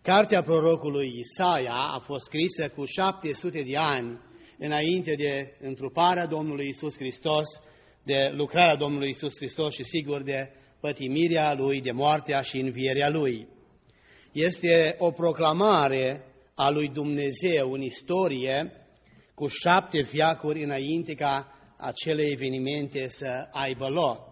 Cartea prorocului Isaia a fost scrisă cu 700 de ani înainte de întruparea Domnului Iisus Hristos, de lucrarea Domnului Iisus Hristos și sigur de pătimirea Lui, de moartea și învierea Lui. Este o proclamare a lui Dumnezeu în istorie cu 7 veacuri înainte ca acele evenimente să aibă loc.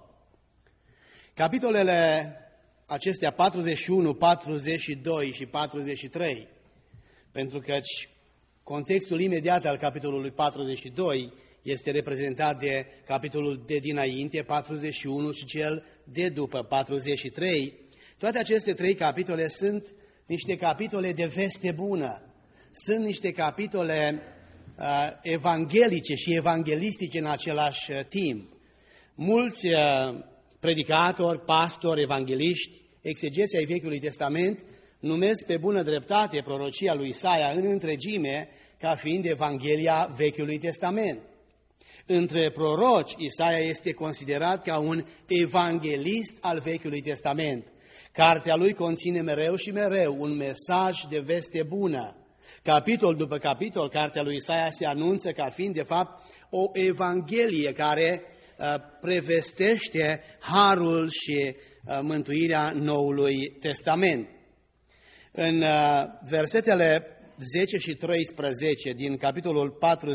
Capitolele acestea 41, 42 și 43, pentru că contextul imediat al capitolului 42 este reprezentat de capitolul de dinainte, 41, și cel de după, 43. Toate aceste 3 capitole sunt niște capitole de veste bună, sunt niște capitole evanghelice și evanghelistice în același timp. Mulți predicatori, pastori, evangheliști, exegeți ai Vechiului Testament numesc pe bună dreptate prorocia lui Isaia în întregime ca fiind Evanghelia Vechiului Testament. Între proroci, Isaia este considerat ca un evanghelist al Vechiului Testament. Cartea lui conține mereu și mereu un mesaj de veste bună. Capitol după capitol, cartea lui Isaia se anunță ca fiind, de fapt, o evanghelie care prevestește harul și mântuirea Noului Testament. În versetele 10 și 13 din capitolul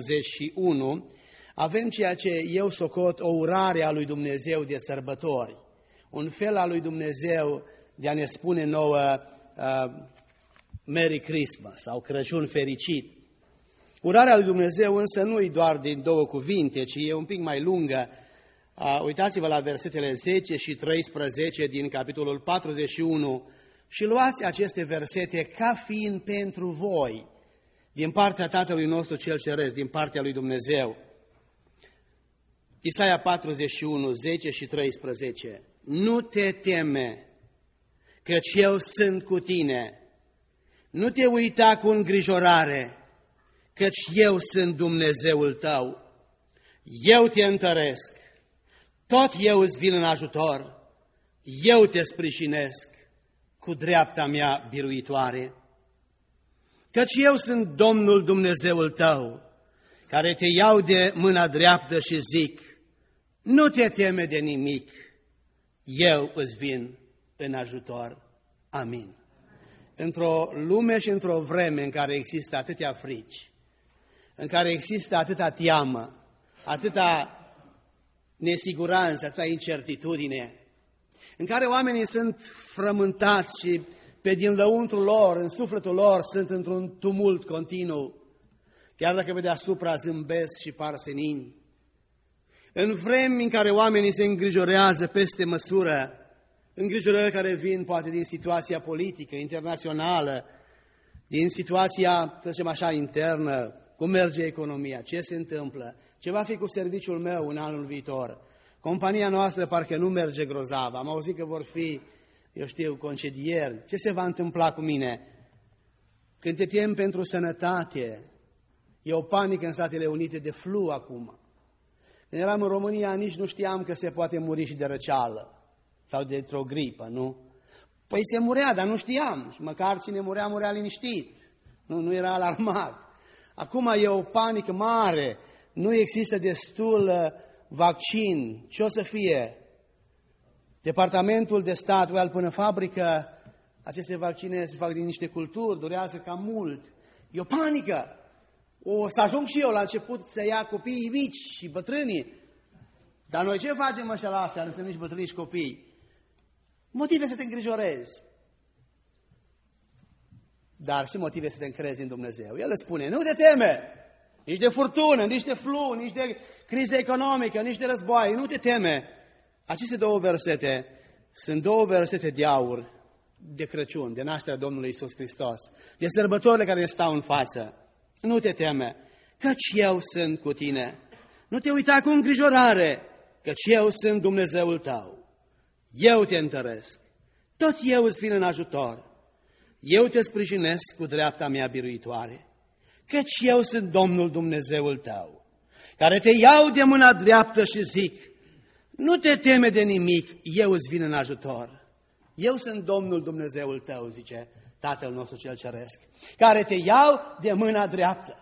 41 avem ceea ce eu socot o urare a lui Dumnezeu de sărbători, un fel al lui Dumnezeu de a ne spune nouă Merry Christmas sau Crăciun fericit. Urarea lui Dumnezeu însă nu e doar din 2 cuvinte, ci e un pic mai lungă. Uitați-vă la versetele 10 și 13 din capitolul 41 și luați aceste versete ca fiind pentru voi, din partea Tatălui nostru cel Ceresc, din partea lui Dumnezeu. Isaia 41, 10 și 13. Nu te teme, căci eu sunt cu tine. Nu te uita cu îngrijorare, căci eu sunt Dumnezeul tău. Eu te întăresc, tot eu îți vin în ajutor, eu te sprijinesc cu dreapta mea biruitoare. Căci eu sunt Domnul Dumnezeul tău, care te iau de mâna dreaptă și zic, nu te teme de nimic, eu îți vin în ajutor. Amin. Într-o lume și într-o vreme în care există atâtea frici, în care există atâta teamă, atâta nesiguranță, atâta incertitudine, în care oamenii sunt frământați și pe din lăuntru lor, în sufletul lor, sunt într-un tumult continuu, chiar dacă pe deasupra zâmbesc și par senini. În vremi în care oamenii se îngrijorează peste măsură, îngrijorări care vin poate din situația politică, internațională, din situația, să zicem așa, internă, cum merge economia, ce se întâmplă, ce va fi cu serviciul meu în anul viitor. Compania noastră parcă nu merge grozav, am auzit că vor fi, eu știu, concedieri, ce se va întâmpla cu mine? Când te temi pentru sănătate, e o panică în Statele Unite de flu acum. Când eram în România, nici nu știam că se poate muri și de răceală sau de o gripă, nu? Păi se murea, dar nu știam. Și măcar cine murea, murea liniștit. Nu era alarmat. Acum e o panică mare. Nu există destul vaccin. Ce o să fie? Departamentul de stat, până fabrică, aceste vaccine se fac din niște culturi, durează cam mult. E o panică. O să ajung și eu la început să ia copiii mici și bătrânii. Dar noi ce facem așa la astea? Nu suntem nici bătrâni și copii. Motive să te îngrijorezi. Dar și motive să te încrezi în Dumnezeu. El îți spune, nu te teme, nici de furtună, nici de flu, nici de criză economică, nici de război, nu te teme. Aceste 2 versete sunt 2 versete de aur de Crăciun, de nașterea Domnului Iisus Hristos, de sărbătorile care ne stau în față. Nu te teme, căci eu sunt cu tine. Nu te uita cu îngrijorare, căci eu sunt Dumnezeul tău. Eu te întăresc, tot eu îți vin în ajutor. Eu te sprijinesc cu dreapta mea biruitoare, căci eu sunt Domnul Dumnezeul tău, care te iau de mâna dreaptă și zic, nu te teme de nimic, eu îți vin în ajutor. Eu sunt Domnul Dumnezeul tău, zice Tatăl nostru cel ceresc, care te iau de mâna dreaptă.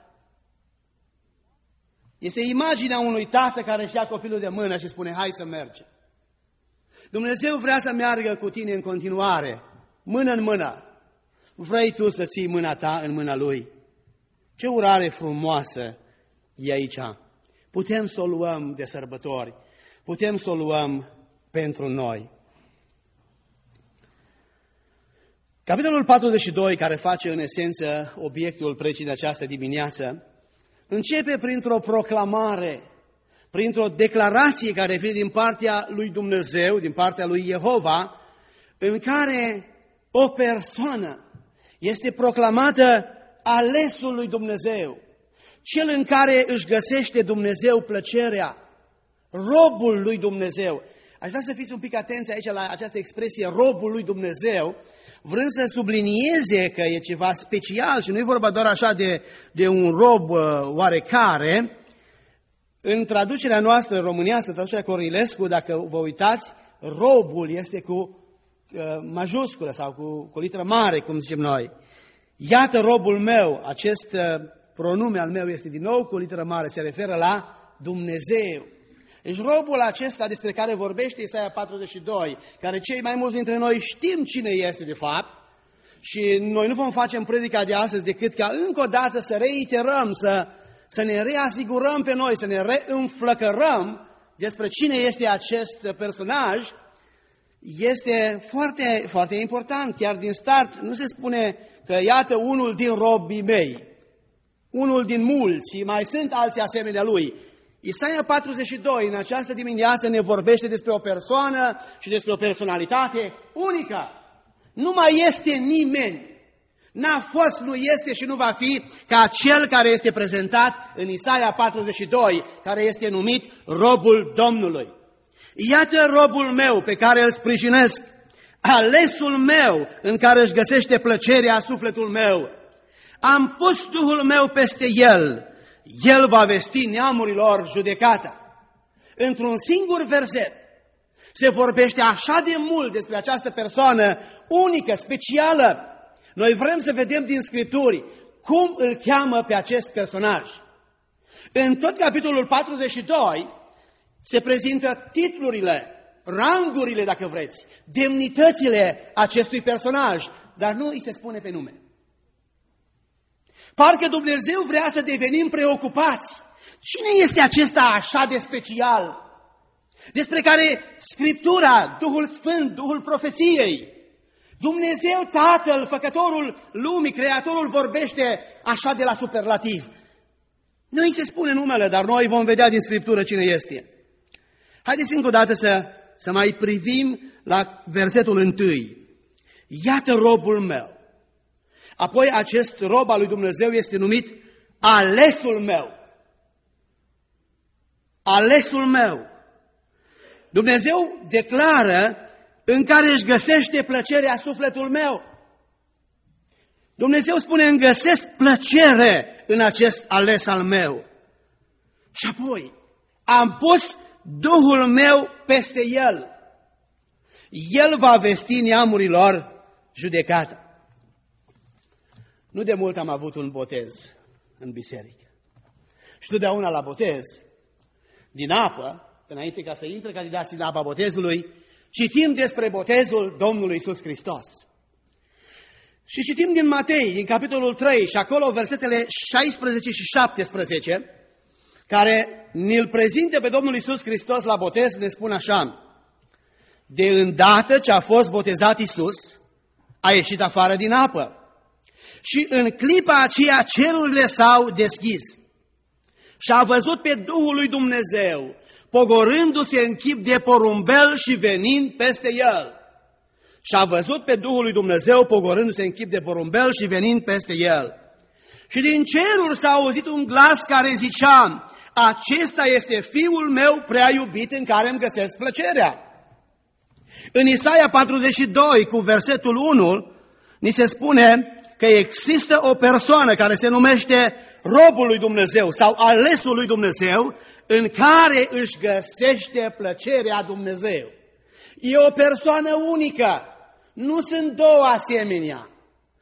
Este imaginea unui tată care își ia copilul de mână și spune, hai să mergem. Dumnezeu vrea să meargă cu tine în continuare, mână în mână. Vrei tu să ții mâna ta în mâna Lui? Ce urare frumoasă e aici. Putem să o luăm de sărbători, putem să o luăm pentru noi. Capitolul 42, care face în esență obiectul precii de această dimineață, începe printr-o proclamare, printr-o declarație care vine din partea lui Dumnezeu, din partea lui Jehova, în care o persoană este proclamată alesul lui Dumnezeu, cel în care își găsește Dumnezeu plăcerea, robul lui Dumnezeu. Aș vrea să fiți un pic atenți aici la această expresie, robul lui Dumnezeu, vrând să sublinieze că e ceva special și nu e vorba doar așa de un rob oarecare. În traducerea noastră românească, traducerea Cornilescu, dacă vă uitați, robul este cu majusculă sau cu litră mare, cum zicem noi. Iată robul meu, acest pronume al meu este din nou cu litră mare, se referă la Dumnezeu. Deci robul acesta despre care vorbește Isaia 42, care cei mai mulți dintre noi știm cine este de fapt, și noi nu vom face în predica de astăzi decât ca încă o dată să reiterăm, să ne reasigurăm pe noi, să ne reînflăcărăm despre cine este acest personaj, este foarte, foarte important. Chiar din start nu se spune că iată unul din robii mei, unul din mulți, mai sunt alții asemenea lui. Isaia 42 în această dimineață ne vorbește despre o persoană și despre o personalitate unică. Nu mai este nimeni. N-a fost, nu este și nu va fi ca cel care este prezentat în Isaia 42, care este numit robul Domnului. Iată robul meu pe care îl sprijinesc, alesul meu în care își găsește plăcerea sufletul meu. Am pus Duhul meu peste el. El va vesti neamurilor judecata. Într-un singur verset se vorbește așa de mult despre această persoană unică, specială. Noi vrem să vedem din Scripturi cum îl cheamă pe acest personaj. În tot capitolul 42 se prezintă titlurile, rangurile, dacă vreți, demnitățile acestui personaj, dar nu îi se spune pe nume. Parcă Dumnezeu vrea să devenim preocupați. Cine este acesta așa de special, despre care Scriptura, Duhul Sfânt, Duhul Profeției, Dumnezeu Tatăl, Făcătorul lumii, Creatorul, vorbește așa de la superlativ? Nu îi se spune numele, dar noi vom vedea din Scriptură cine este. Haideți încă o dată să mai privim la versetul 1. Iată robul meu. Apoi acest rob al lui Dumnezeu este numit alesul meu. Alesul meu. Dumnezeu declară în care își găsește plăcerea sufletul meu. Dumnezeu spune, îmi găsesc plăcere în acest ales al meu. Și apoi, am pus Duhul meu peste el. El va vesti neamurilor judecata. Nu de mult am avut un botez în biserică. Și totdeauna la botez, din apă, înainte ca să intre candidații în apa botezului, citim despre botezul Domnului Iisus Hristos. Și citim din Matei, din capitolul 3, și acolo versetele 16 și 17, care ne-l prezintă pe Domnul Iisus Hristos la botez, ne spun așa: de îndată ce a fost botezat Iisus, a ieșit afară din apă. Și în clipa aceea cerurile s-au deschis. Și a văzut pe Duhul lui Dumnezeu, pogorându-se în chip de porumbel și venind peste el. Și a văzut pe Duhul lui Dumnezeu, pogorându-se în chip de porumbel și venind peste el. Și din ceruri s-a auzit un glas care zicea: acesta este Fiul meu prea iubit în care îmi găsesc plăcerea. În Isaia 42, cu versetul 1, ni se spune că există o persoană care se numește robul lui Dumnezeu sau alesul lui Dumnezeu, în care își găsește plăcerea Dumnezeu. E o persoană unică, nu sunt două asemenea.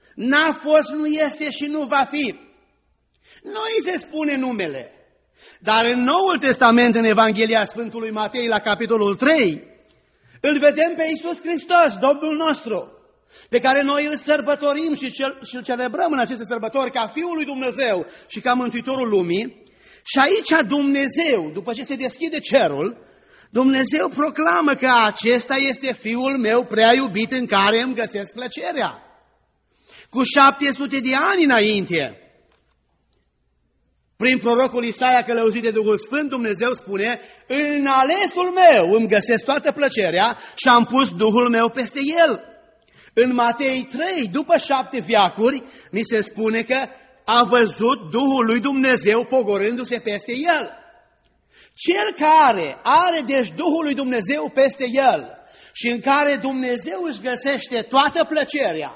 N-a fost, nu este și nu va fi. Nu îi se spune numele. Dar în Noul Testament, în Evanghelia Sfântului Matei, la capitolul 3, îl vedem pe Iisus Hristos, Domnul nostru, pe care noi îl sărbătorim și îl celebrăm în aceste sărbători ca Fiul lui Dumnezeu și ca Mântuitorul lumii. Și aici Dumnezeu, după ce se deschide cerul, Dumnezeu proclamă că acesta este Fiul meu prea iubit în care îmi găsesc plăcerea. Cu 700 de ani înainte, prin prorocul Isaia, călăuzit de Duhul Sfânt, Dumnezeu spune: în alesul meu îmi găsesc toată plăcerea și am pus Duhul meu peste el. În Matei 3, după 7 veacuri, ni se spune că a văzut Duhul lui Dumnezeu pogorându-se peste el. Cel care are deci Duhul lui Dumnezeu peste el și în care Dumnezeu își găsește toată plăcerea,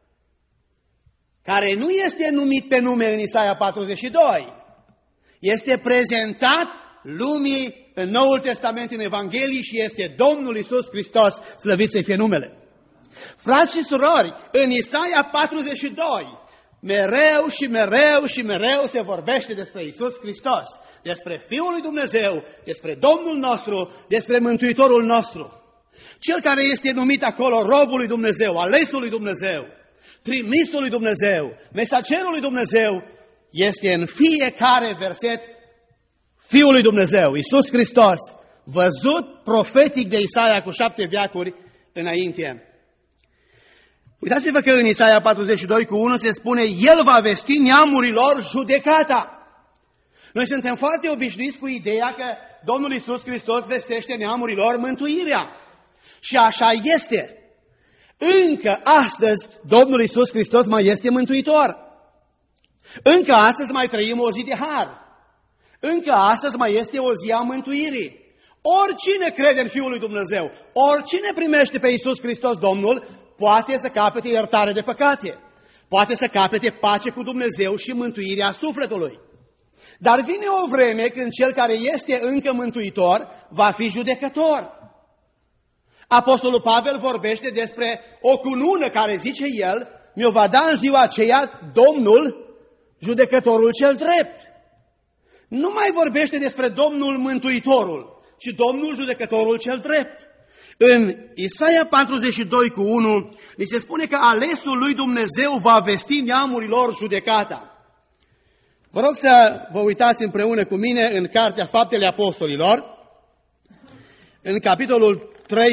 care nu este numit pe nume în Isaia 42, este prezentat lumii în Noul Testament, în Evanghelii, și este Domnul Iisus Hristos, slăvit să fie numele. Frați și surori, în Isaia 42, mereu și mereu și mereu se vorbește despre Iisus Hristos, despre Fiul lui Dumnezeu, despre Domnul nostru, despre Mântuitorul nostru. Cel care este numit acolo robul lui Dumnezeu, alesul lui Dumnezeu, trimisul lui Dumnezeu, mesagerul lui Dumnezeu, este în fiecare verset Fiul lui Dumnezeu, Iisus Hristos, văzut profetic de Isaia cu 7 veacuri înainte. Uitați-vă că în Isaia 42 cu 1 se spune: El va vesti neamurilor judecata. Noi suntem foarte obișnuiți cu ideea că Domnul Iisus Hristos vestește neamurilor mântuirea. Și așa este. Încă astăzi Domnul Iisus Hristos mai este mântuitor. Încă astăzi mai trăim o zi de har. Încă astăzi mai este o zi a mântuirii. Oricine crede în Fiul lui Dumnezeu, oricine primește pe Iisus Hristos Domnul, poate să capete iertare de păcate, poate să capete pace cu Dumnezeu și mântuirea sufletului. Dar vine o vreme când cel care este încă mântuitor va fi judecător. Apostolul Pavel vorbește despre o cunună care, zice el, mi-o va da în ziua aceea Domnul, judecătorul cel drept. Nu mai vorbește despre Domnul Mântuitorul, ci Domnul judecătorul cel drept. În Isaia 42 cu 1 ni se spune că alesul lui Dumnezeu va vesti neamurilor judecata. Vă rog să vă uitați împreună cu mine în Cartea Faptele Apostolilor, în capitolul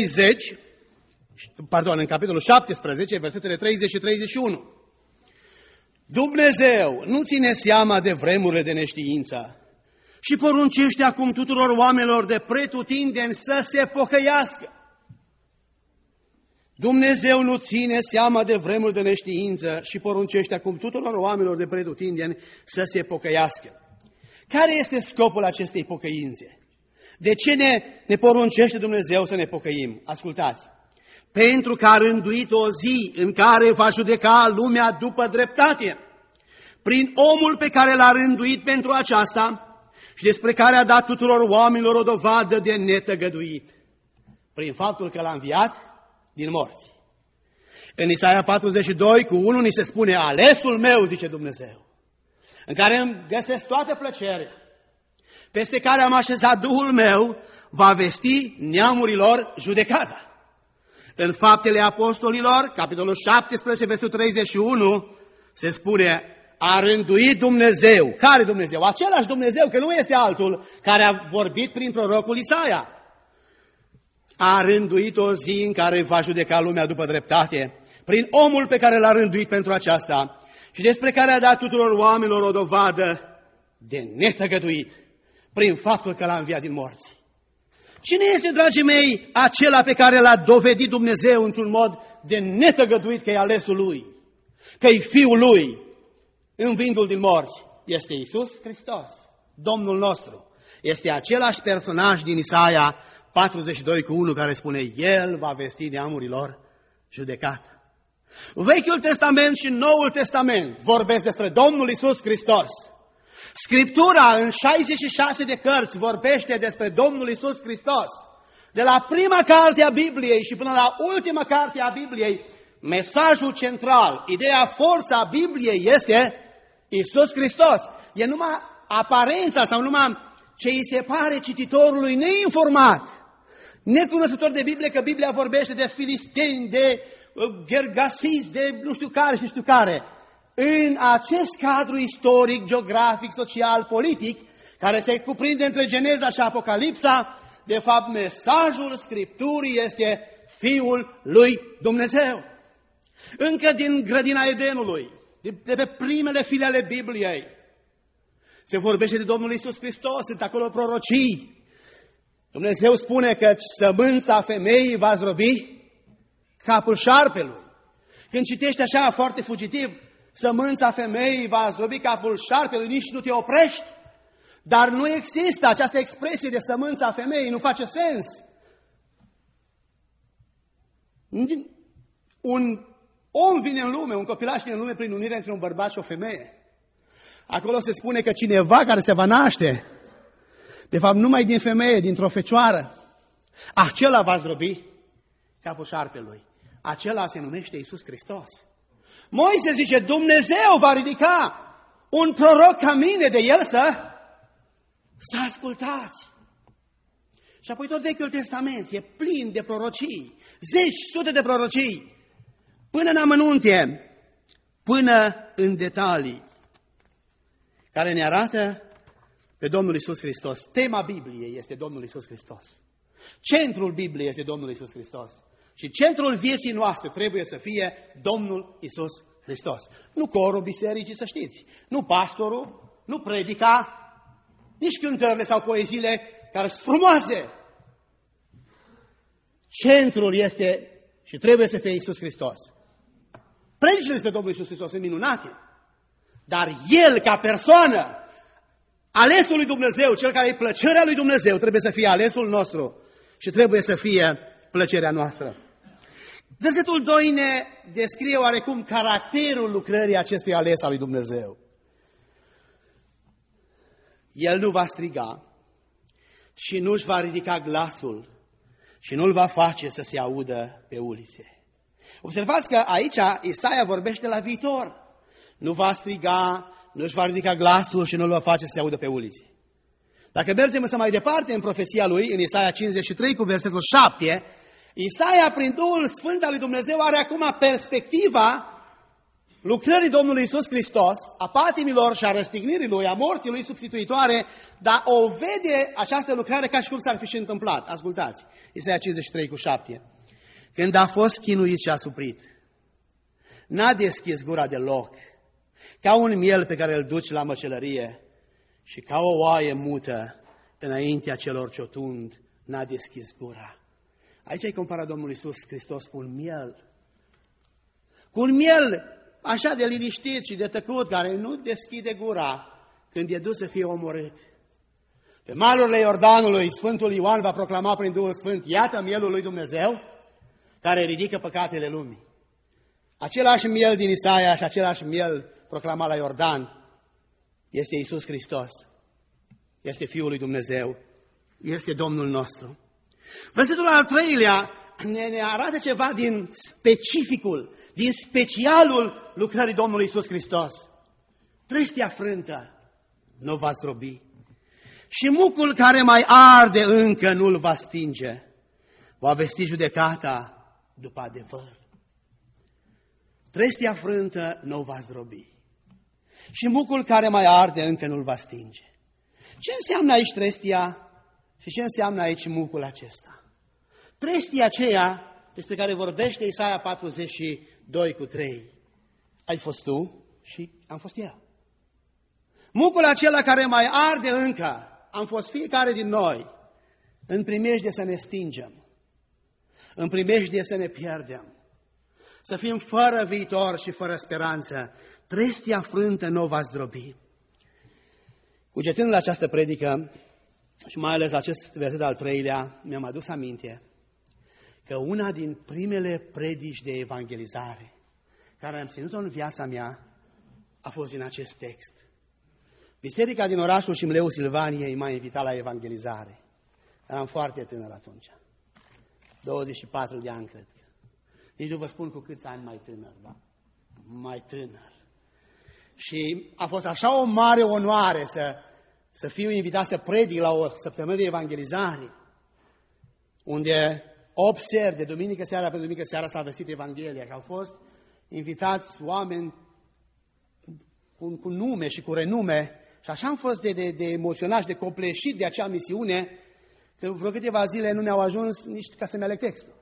17, versetele 30 și 31. Dumnezeu nu ține seama de vremurile de neștiință și poruncește acum tuturor oamenilor de pretutindeni să se pocăiască. Dumnezeu nu ține seama de vremuri de neștiință și poruncește acum tuturor oamenilor de pretutindeni să se pocăiască. Care este scopul acestei pocăințe? De ce ne poruncește Dumnezeu să ne pocăim? Ascultați! Pentru că a rânduit o zi în care va judeca lumea după dreptate, prin omul pe care l-a rânduit pentru aceasta și despre care a dat tuturor oamenilor o dovadă de netăgăduit, prin faptul că l-a înviat din morți. În Isaia 42 cu 1 ni se spune: alesul meu, zice Dumnezeu, în care îmi găsesc toată plăcerea, peste care am așezat Duhul meu, va vesti neamurilor judecata. În Faptele Apostolilor, capitolul 17, versetul 31, se spune: a rânduit Dumnezeu. Care Dumnezeu? Același Dumnezeu, că nu este altul, care a vorbit prin prorocul Isaia. A rânduit o zi în care va judeca lumea după dreptate, prin omul pe care l-a rânduit pentru aceasta și despre care a dat tuturor oamenilor o dovadă de netăgăduit, prin faptul că l-a înviat din morți. Cine este, dragii mei, acela pe care l-a dovedit Dumnezeu într-un mod de netăgăduit că e alesul Lui, că e Fiul Lui, învindu-L din morți? Este Iisus Hristos, Domnul nostru. Este același personaj din Isaia 42 cu 1 care spune: El va vesti neamurilor judecată. Vechiul Testament și Noul Testament vorbesc despre Domnul Iisus Hristos. Scriptura în 66 de cărți vorbește despre Domnul Iisus Hristos. De la prima carte a Bibliei și până la ultima carte a Bibliei, mesajul central, ideea, forța Bibliei este Iisus Hristos. E numai aparența sau numai ce îi se pare cititorului neinformat, necunoscător de Biblie, că Biblia vorbește de filisteni, de gergasiți, de nu știu care și nu știu care. În acest cadru istoric, geografic, social, politic, care se cuprinde între Geneza și Apocalipsa, de fapt, mesajul Scripturii este Fiul lui Dumnezeu. Încă din grădina Edenului, de pe primele file ale Bibliei, se vorbește de Domnul Iisus Hristos, sunt acolo prorocii. Dumnezeu spune că sămânța femeii va zdrobi capul șarpelui. Când citești așa foarte fugitiv, sămânța femeii va zdrobi capul șarpelui, nici nu te oprești. Dar nu există această expresie de sămânța femeii, nu face sens. Un om vine în lume, un copilaș vine în lume prin unire între un bărbat și o femeie. Acolo se spune că cineva care se va naște, de fapt numai din femeie, dintr-o fecioară, acela va zdrobi capul șarpelui. Acela se numește Iisus Hristos. Moise zice, Dumnezeu va ridica un proroc ca mine de el să ascultați. Și apoi tot Vechiul Testament e plin de prorocii, zeci, sute de prorocii, până în amănunte, până în detalii, care ne arată pe Domnul Iisus Hristos. Tema Bibliei este Domnul Iisus Hristos. Centrul Bibliei este Domnul Iisus Hristos. Și centrul vieții noastre trebuie să fie Domnul Iisus Hristos. Nu corul bisericii, să știți. Nu pastorul, nu predica, nici cântările sau poeziile care sunt frumoase. Centrul este și trebuie să fie Iisus Hristos. Predicile despre Domnul Iisus Hristos sunt minunate. Dar El, ca persoană, alesul lui Dumnezeu, cel care e plăcerea lui Dumnezeu, trebuie să fie alesul nostru și trebuie să fie plăcerea noastră. Versetul 2 ne descrie oarecum caracterul lucrării acestui ales al lui Dumnezeu. El nu va striga și nu își va ridica glasul și nu îl va face să se audă pe ulițe. Observați că aici Isaia vorbește la viitor. Nu va striga, nu își va ridica glasul și nu îl va face să se audă pe ulițe. Dacă mergem însă mai departe în profeția lui, în Isaia 53 cu versetul 7, Isaia, prin Duhul Sfânt al lui Dumnezeu, are acum perspectiva lucrării Domnului Iisus Hristos, a patimilor și a răstignirii Lui, a morții Lui substituitoare, dar o vede această lucrare ca și cum s-ar fi și întâmplat. Ascultați, Isaia 53 cu 7. Când a fost chinuit și asuprit, n-a deschis gura deloc, ca un miel pe care îl duci la măcelărie și ca o oaie mută înaintea celor ce o tund, n-a deschis gura. Aici ai comparat Domnul Iisus Hristos cu un miel. Cu un miel așa de liniștit și de tăcut, care nu deschide gura când e dus să fie omorât. Pe malurile Iordanului, Sfântul Ioan va proclama prin Duhul Sfânt, iată mielul lui Dumnezeu, care ridică păcatele lumii. Același miel din Isaia și același miel proclamat la Iordan este Iisus Hristos. Este Fiul lui Dumnezeu. Este Domnul nostru. Versetul al 3-lea ne arată ceva din specificul, din specialul lucrării Domnului Iisus Hristos. Trestia frântă nu va zdrobi și mucul care mai arde încă nu-l va stinge. Va vesti judecata după adevăr. Trestia frântă nu va zdrobi și mucul care mai arde încă nu-l va stinge. Ce înseamnă aici trestia și ce înseamnă aici mucul acesta? Trestia aceea despre care vorbește Isaia 42 cu 3. Ai fost tu și am fost eu. Mucul acela care mai arde încă, am fost fiecare din noi, în primejde să ne stingem, în primejde să ne pierdem, să fim fără viitor și fără speranță. Trestia frântă nu va zdrobi. Cugetând la această predică și mai ales acest verset al 3-lea, mi-am adus aminte că una din primele predici de evangelizare care am ținut-o în viața mea a fost din acest text. Biserica din orașul Șimleu Silvaniei m-a invitat la evangelizare. Eram foarte tânăr atunci. 24 de ani, cred că. Nici nu vă spun cu câți ani mai tânăr, da? Mai tânăr. Și a fost așa o mare onoare să fiu invitat să predic la o săptămână de evangelizare, unde 8 seri, de duminică seara pe duminică seara, s-a vestit Evanghelia și au fost invitați oameni cu nume și cu renume. Și așa am fost de emoționat și de copleșit de acea misiune, că vreo câteva zile nu mi-au ajuns nici ca să-mi aleg textul.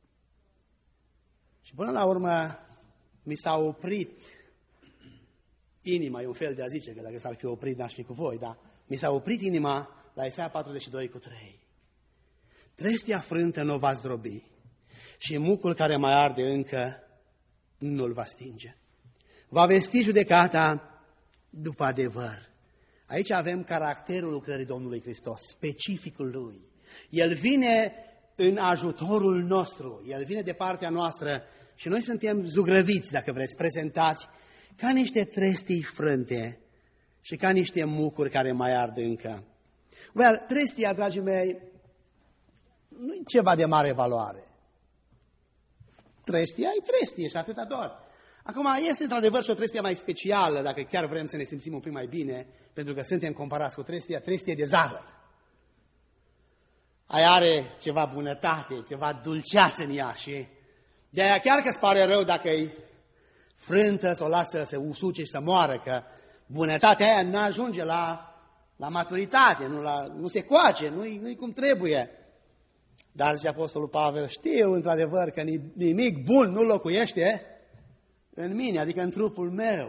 Și până la urmă mi s-a oprit inima, e un fel de a zice, că dacă s-ar fi oprit n-aș fi cu voi, dar mi s-a oprit inima la Isaia 42:3. Trestia frântă nu o va zdrobi și mucul care mai arde încă nu-l va stinge. Va vesti judecata după adevăr. Aici avem caracterul lucrării Domnului Hristos, specificul Lui. El vine în ajutorul nostru, El vine de partea noastră și noi suntem zugrăviți, dacă vreți, prezentați ca niște trestii frânte și ca niște mucuri care mai ard încă. Trestia, dragii mei, nu e ceva de mare valoare. Trestia e trestie și atâta doar. Acum, este într-adevăr și o trestie mai specială, dacă chiar vrem să ne simțim un pic mai bine, pentru că suntem comparați cu trestie de zahăr. Aia are ceva bunătate, ceva dulceață în ea și de aia chiar că îți pare rău dacă e frântă, să o lasă să usuce și să moară, că bunătatea aia nu ajunge la maturitate, nu se coace, nu-i cum trebuie. Dar zice Apostolul Pavel, știu într-adevăr că nimic bun nu locuiește în mine, adică în trupul meu.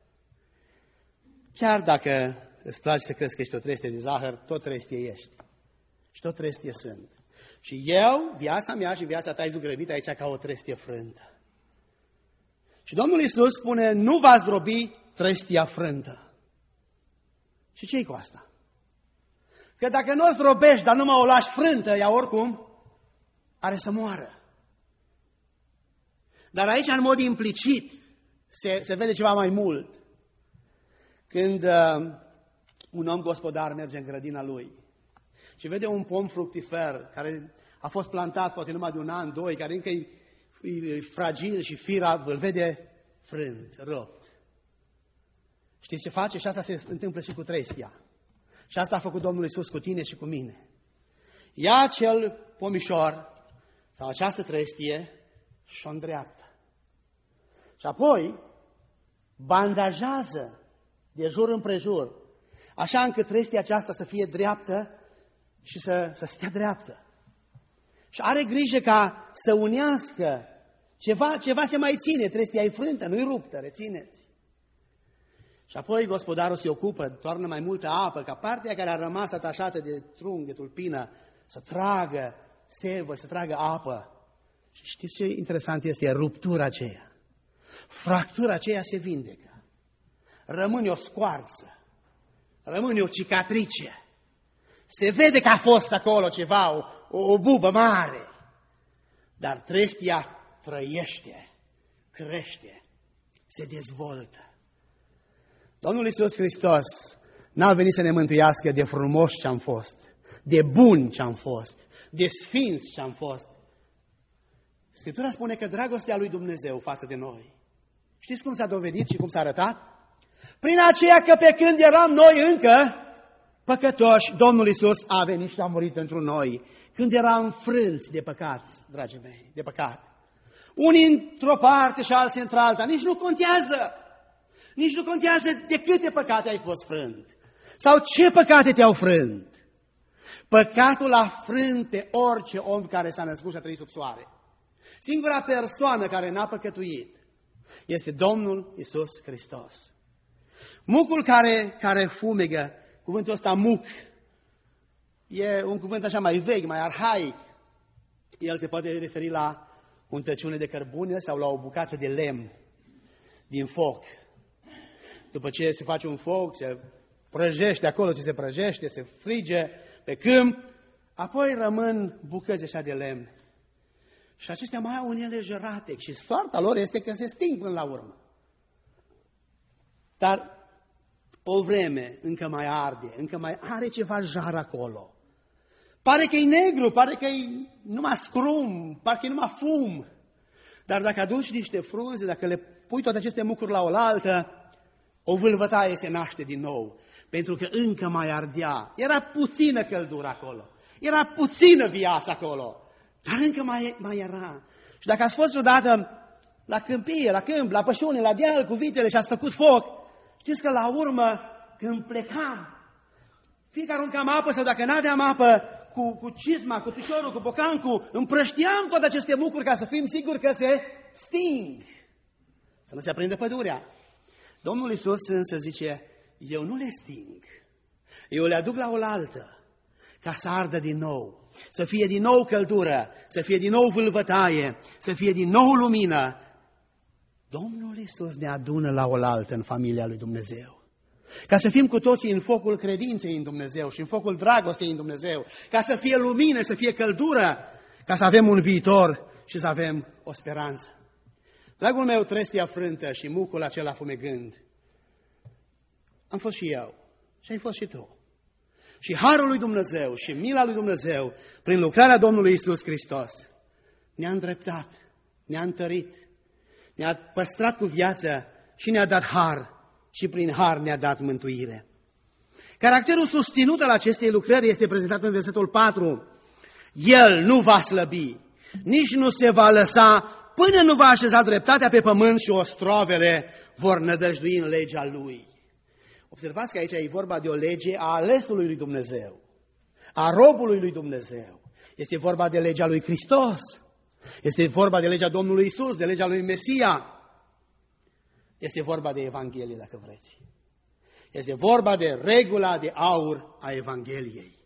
Chiar dacă îți place să crezi că ești o trestie de zahăr, tot trestie ești. Și tot trestie sunt. Și eu, viața mea și viața ta e zugrăvită aici ca o trestie frântă. Și Domnul Iisus spune, nu va zdrobi trestia frântă. Și ce-i cu asta? Că dacă nu o zdrobești, dar numai o lași frântă, ea oricum are să moară. Dar aici, în mod implicit, se vede ceva mai mult. Când un om gospodar merge în grădina lui și vede un pom fructifer care a fost plantat poate numai de 1 an, 2, care încă e fragil și firav, îl vede frânt, rupt. Știți ce face? Și asta se întâmplă și cu trestia. Și asta a făcut Domnul Iisus cu tine și cu mine. Ia acel pomișor sau această trestie și o îndreaptă. Și apoi bandajează de jur împrejur, așa încât trestia aceasta să fie dreaptă și să stea dreaptă. Și are grijă ca să unească ceva se mai ține, trestia e frântă, nu-i ruptă, rețineți. Și apoi gospodarul se ocupă, toarnă mai multă apă, ca partea care a rămas atașată de trunchi, de tulpină, să tragă sevă, să tragă apă. Și știți ce interesant este? Ruptura aceea. Fractura aceea se vindecă. Rămâne o scoarță, rămâne o cicatrice. Se vede că a fost acolo ceva, o bubă mare. Dar trestia trăiește, crește, se dezvoltă. Domnul Iisus Hristos n-a venit să ne mântuiască de frumos ce-am fost, de bun ce-am fost, de sfinți ce-am fost. Scriptura spune că dragostea lui Dumnezeu față de noi. Știți cum s-a dovedit și cum s-a arătat? Prin aceea că pe când eram noi încă păcătoși, Domnul Iisus a venit și a murit pentru noi. Când eram frânți de păcat, dragii mei, de păcat. Unii într-o parte și alții într-alta, nici nu contează. Nici nu contează de câte păcate ai fost frânt. Sau ce păcate te-au frânt. Păcatul a frânt pe orice om care s-a născut și a trăit sub soare. Singura persoană care n-a păcătuit este Domnul Iisus Hristos. Mucul care fumegă, cuvântul ăsta muc, e un cuvânt așa mai vechi, mai arhaic. El se poate referi la un tăciune de cărbune sau la o bucată de lemn din foc. După ce se face un foc, se prăjește acolo ce se prăjește, se frige pe câmp, apoi rămân bucăți așa de lemn. Și acestea mai au unele jărate și soarta lor este că se sting până la urmă. Dar o vreme încă mai arde, încă mai are ceva jar acolo. Pare că e negru, pare că e numai scrum, parcă e numai fum. Dar dacă aduci niște frunze, dacă le pui toate aceste mucuri la oaltă, o vâlvătaie se naște din nou, pentru că încă mai ardea. Era puțină căldură acolo, era puțină viață acolo, dar încă mai era. Și dacă ați fost vreodată la câmpie, la câmp, la pășune, la deal cu vitele și ați făcut foc, știți că la urmă, când plecam, fie că aruncam apă sau dacă n-aveam apă, cu cizma, cu piciorul, cu bocancul, împrăștiam toate aceste mucuri ca să fim siguri că se sting, să nu se aprinde pădurea. Domnul Iisus însă zice, eu nu le sting, eu le aduc la oaltă ca să ardă din nou, să fie din nou căldură, să fie din nou vâlvătaie, să fie din nou lumină. Domnul Iisus ne adună la oaltă în familia lui Dumnezeu, ca să fim cu toții în focul credinței în Dumnezeu și în focul dragostei în Dumnezeu, ca să fie lumină, să fie căldură, ca să avem un viitor și să avem o speranță. Dragul meu, trestia frântă și mucul acela fumegând, am fost și eu și ai fost și tu. Și harul lui Dumnezeu și mila lui Dumnezeu, prin lucrarea Domnului Iisus Hristos, ne-a îndreptat, ne-a întărit, ne-a păstrat cu viață și ne-a dat har și prin har ne-a dat mântuire. Caracterul susținut al acestei lucrări este prezentat în versetul 4. El nu va slăbi, nici nu se va lăsa până nu va așeza dreptatea pe pământ și ostrovele vor nădăjdui în legea lui. Observați că aici e vorba de o lege a alesului lui Dumnezeu, a robului lui Dumnezeu. Este vorba de legea lui Hristos, este vorba de legea Domnului Isus, de legea lui Mesia. Este vorba de Evanghelie, dacă vreți. Este vorba de regula de aur a Evangheliei.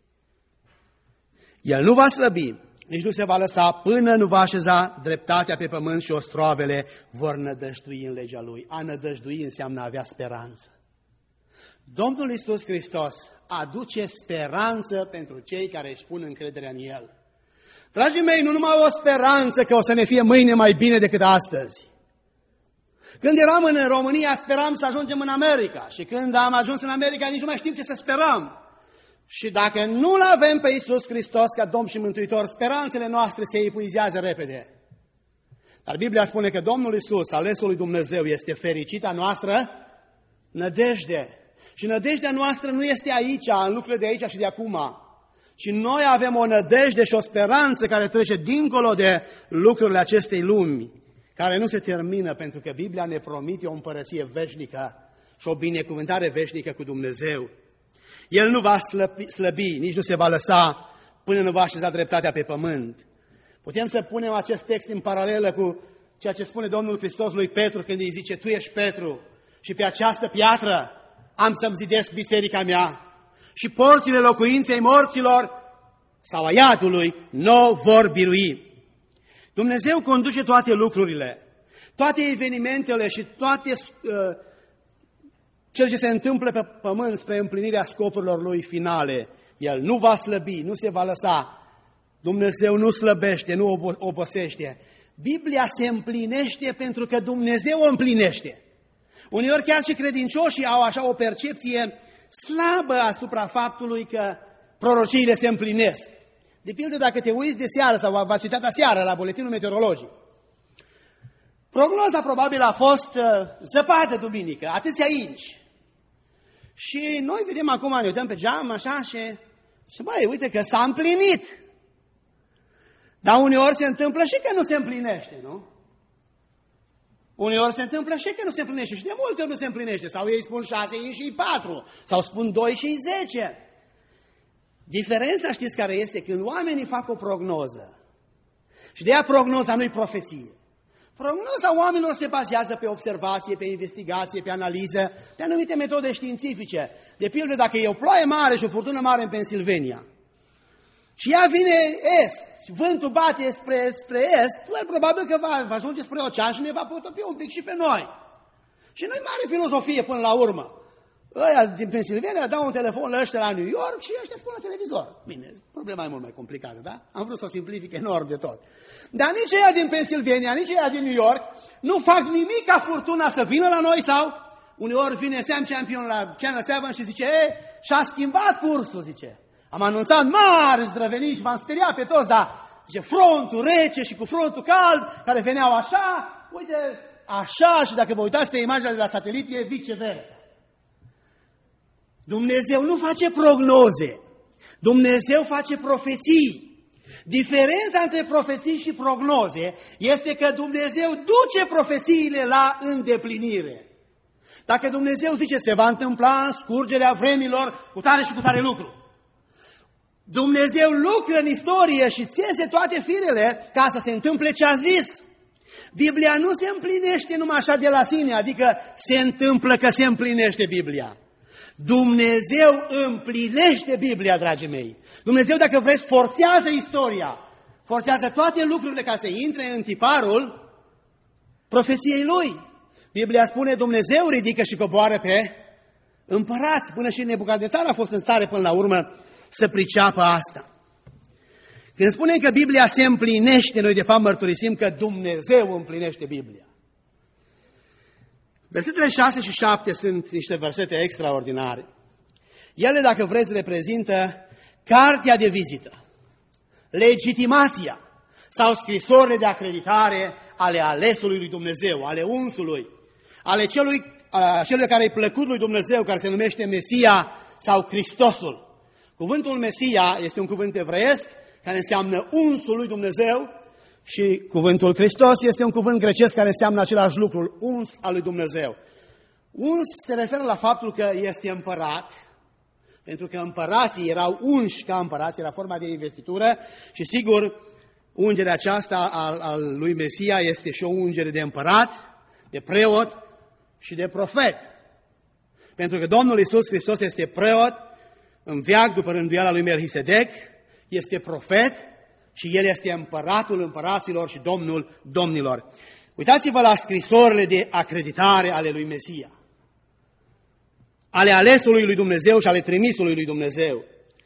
El nu va slăbi, nici nu se va lăsa până nu va așeza dreptatea pe pământ și ostroavele vor nădăjdui în legea lui. A nădăjdui înseamnă a avea speranță. Domnul Iisus Hristos aduce speranță pentru cei care își pun încrederea în El. Dragii mei, nu numai o speranță că o să ne fie mâine mai bine decât astăzi. Când eram în România, speram să ajungem în America. Și când am ajuns în America, nici nu mai știm ce să sperăm. Și dacă nu-L avem pe Iisus Hristos ca Domn și Mântuitor, speranțele noastre se epuizează repede. Dar Biblia spune că Domnul Iisus, alesul lui Dumnezeu, este fericita noastră nădejde. Și nădejdea noastră nu este aici, în lucrurile de aici și de acum, ci noi avem o nădejde și o speranță care trece dincolo de lucrurile acestei lumi, care nu se termină, pentru că Biblia ne promite o împărăție veșnică și o binecuvântare veșnică cu Dumnezeu. El nu va slăbi, nici nu se va lăsa până nu va așeza dreptatea pe pământ. Putem să punem acest text în paralelă cu ceea ce spune Domnul Hristos lui Petru când îi zice, tu ești Petru și pe această piatră am să-mi zidesc biserica mea și porțile locuinței morților sau a iadului nu vor birui. Dumnezeu conduce toate lucrurile, toate evenimentele și toate cel ce se întâmplă pe pământ spre împlinirea scopurilor Lui finale. El nu va slăbi, nu se va lăsa. Dumnezeu nu slăbește, nu obosește. Biblia se împlinește pentru că Dumnezeu o împlinește. Uneori chiar și credincioșii au așa o percepție slabă asupra faptului că prorociile se împlinesc. De pildă, dacă te uiți de seară sau v-ați uitat aseară la buletinul meteorologic, prognoza probabil a fost zăpadă duminică, atâția inci. Și noi vedem acum, ne uităm pe geam așa și băi, uite că s-a împlinit. Dar uneori se întâmplă și că nu se împlinește, nu? Uneori se întâmplă și că nu se împlinește și de multe ori nu se împlinește. Sau ei spun 6 inci și 4, sau spun 2 și 10. Diferența știți care este? Când oamenii fac o prognoză, și de aia prognoza nu-i profeție. Prognoza oamenilor se bazează pe observație, pe investigație, pe analiză, pe anumite metode științifice. De pildă, dacă e o ploaie mare și o furtună mare în Pennsylvania, și ea vine est, vântul bate spre est, probabil că va ajunge spre ocean și ne va potopi un pic și pe noi. Și nu-i mare filozofie până la urmă. Ăia din Pennsylvania dau un telefon la ăștia la New York și ăștia spun la televizor. Bine, problema e mult mai complicată, da? Am vrut să o simplific enorm de tot. Dar nici ăia din Pennsylvania, nici ăia din New York nu fac nimic ca furtuna să vină la noi sau uneori vine Sam Champion la Channel 7 și zice, și-a schimbat cursul, zice. Am anunțat mari zdrăveniți și v-am speriat pe toți, dar zice, frontul rece și cu frontul cald, care veneau așa, uite, așa, și dacă vă uitați pe imaginea de la satelit, e viceversa. Dumnezeu nu face prognoze, Dumnezeu face profeții. Diferența între profeții și prognoze este că Dumnezeu duce profețiile la îndeplinire. Dacă Dumnezeu zice se va întâmpla în scurgerea vremilor cu tare și cu tare lucru, Dumnezeu lucră în istorie și țese toate firele ca să se întâmple ce a zis. Biblia nu se împlinește numai așa de la sine, adică se întâmplă că se împlinește Biblia. Dumnezeu împlinește Biblia, dragii mei. Dumnezeu, dacă vreți, forțează istoria, forțează toate lucrurile ca să intre în tiparul profeției Lui. Biblia spune, Dumnezeu ridică și coboară pe împărați, până și Nebucadnețar a fost în stare până la urmă să priceapă asta. Când spunem că Biblia se împlinește, noi de fapt mărturisim că Dumnezeu împlinește Biblia. Versetele 6 și 7 sunt niște versete extraordinare. Ele, dacă vreți, reprezintă cartea de vizită, legitimația sau scrisorile de acreditare ale alesului lui Dumnezeu, ale unsului, ale celui care îi plăcut lui Dumnezeu, care se numește Mesia sau Hristosul. Cuvântul Mesia este un cuvânt evreiesc care înseamnă unsul lui Dumnezeu și cuvântul Hristos este un cuvânt grecesc care înseamnă același lucru, uns al lui Dumnezeu. Uns se referă la faptul că este împărat, pentru că împărații erau unși ca împărați, era forma de investitură și sigur ungerea aceasta al lui Mesia este și o ungere de împărat, de preot și de profet. Pentru că Domnul Iisus Hristos este preot în veac după rânduiala lui Melchisedec, este profet și El este împăratul împăraților și Domnul domnilor. Uitați-vă la scrisorile de acreditare ale lui Mesia, ale alesului lui Dumnezeu și ale trimisului lui Dumnezeu.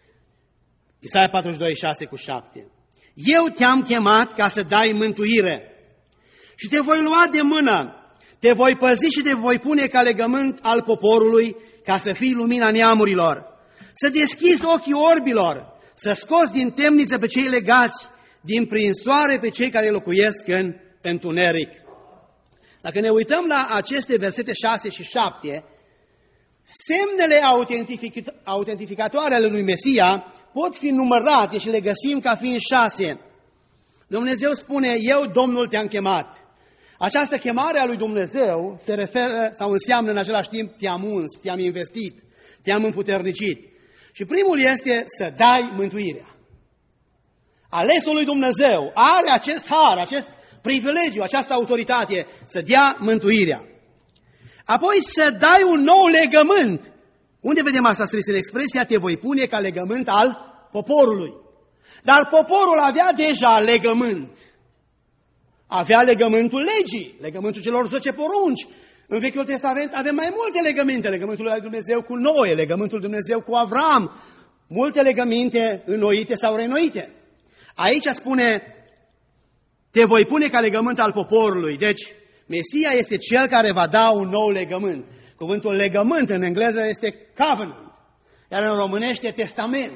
Isaia 42, 6 cu 7. Eu te-am chemat ca să dai mântuire și te voi lua de mână, te voi păzi și te voi pune ca legământ al poporului, ca să fii lumina neamurilor, să deschizi ochii orbilor, să scoți din temniță pe cei legați, din prinsoare pe cei care locuiesc în întuneric. Dacă ne uităm la aceste versete 6 și 7, semnele autentificatoare ale lui Mesia pot fi numărate și le găsim ca fiind 6. Dumnezeu spune, eu, Domnul, te-am chemat. Această chemare a lui Dumnezeu se referă sau înseamnă în același timp te-am uns, te-am investit, te-am împuternicit. Și primul este să dai mântuirea. Alesul lui Dumnezeu are acest har, acest privilegiu, această autoritate să dea mântuirea. Apoi să dai un nou legământ. Unde vedem asta scris în expresia? Te voi pune ca legământ al poporului. Dar poporul avea deja legământ. Avea legământul legii, legământul celor 10 porunci. În Vechiul Testament avem mai multe legăminte, legământul lui Dumnezeu cu Noe, legământul lui Dumnezeu cu Avram, multe legăminte înnoite sau renoite. Aici spune, te voi pune ca legământ al poporului. Deci, Mesia este cel care va da un nou legământ. Cuvântul legământ în engleză este covenant, iar în românește testament.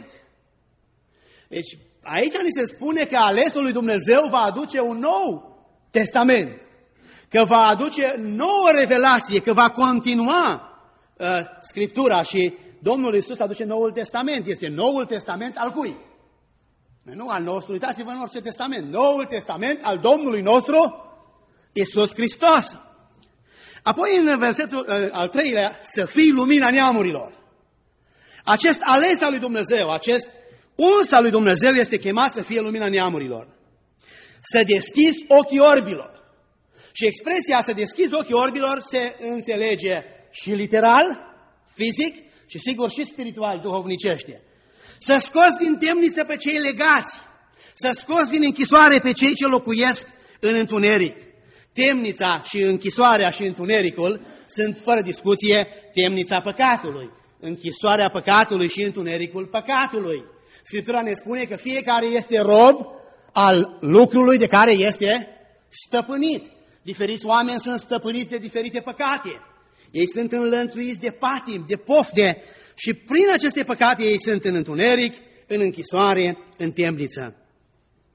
Deci, aici ni se spune că alesul lui Dumnezeu va aduce un nou testament, că va aduce nouă revelație, că va continua Scriptura și Domnul Iisus aduce Noul Testament. Este Noul Testament al cui? Nu al nostru, uitați-vă în orice testament. Noul Testament al Domnului nostru, Iisus Hristos. Apoi în versetul al 3-lea, să fii lumina neamurilor. Acest ales al lui Dumnezeu, acest uns al lui Dumnezeu este chemat să fie lumina neamurilor. Să deschizi ochii orbilor. Și expresia să deschizi ochii orbilor se înțelege și literal, fizic și sigur și spiritual, duhovnicește. Să scoți din temniță pe cei legați, să scoți din închisoare pe cei ce locuiesc în întuneric. Temnița și închisoarea și întunericul sunt fără discuție temnița păcatului, închisoarea păcatului și întunericul păcatului. Scriptura ne spune că fiecare este rob al lucrului de care este stăpânit. Diferiți oameni sunt stăpâniți de diferite păcate. Ei sunt înlănțuiți de patim, de pofte și prin aceste păcate ei sunt în întuneric, în închisoare, în temniță.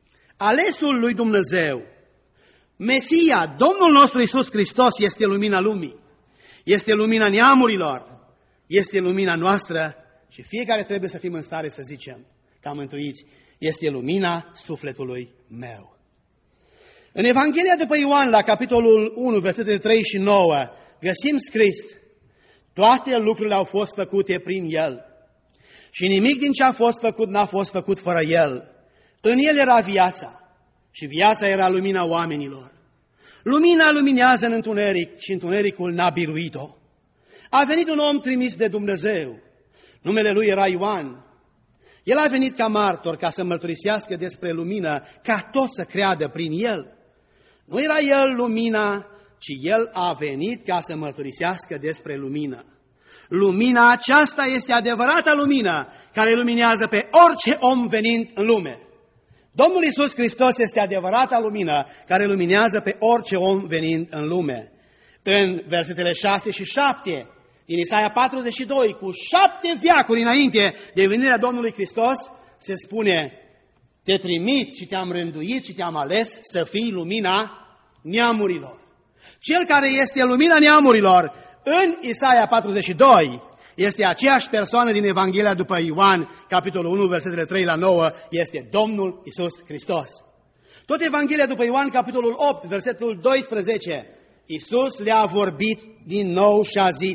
alesul lui Dumnezeu, Mesia, Domnul nostru Iisus Hristos este lumina lumii, este lumina neamurilor, este lumina noastră și fiecare trebuie să fim în stare să zicem, ca mântuiți, este lumina sufletului meu. În Evanghelia după Ioan, la capitolul 1, versetele 3 și 9, găsim scris, toate lucrurile au fost făcute prin El și nimic din ce a fost făcut n-a fost făcut fără El. În El era viața și viața era lumina oamenilor. Lumina luminează în întuneric și întunericul n-a biruit-o. A venit un om trimis de Dumnezeu. Numele lui era Ioan. El a venit ca martor, ca să mărturisească despre lumină, ca toți să creadă prin El. Nu era El lumina, ci El a venit ca să mărturisească despre lumină. Lumina aceasta este adevărata lumină care luminează pe orice om venind în lume. Domnul Iisus Hristos este adevărata lumină care luminează pe orice om venind în lume. În versetele 6 și 7 din Isaia 42, cu 7 veacuri înainte de venirea Domnului Hristos, se spune, te trimit și te-am rânduit și te-am ales să fii lumina neamurilor. Cel care este lumina neamurilor în Isaia 42 este aceeași persoană din Evanghelia după Ioan, capitolul 1, versetele 3 la 9, este Domnul Iisus Hristos. Tot Evanghelia după Ioan, capitolul 8, versetul 12, Iisus le-a vorbit din nou și a zis,